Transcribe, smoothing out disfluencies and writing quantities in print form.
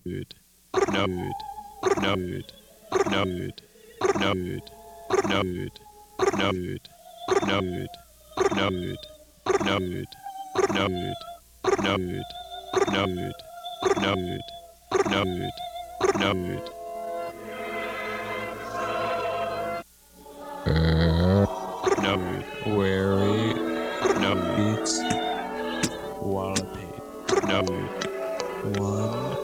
node, node, node, node, node, node, node, node, node, node, node, node, node, node, node, node. Node, Wary node, beats Wallopy. node, One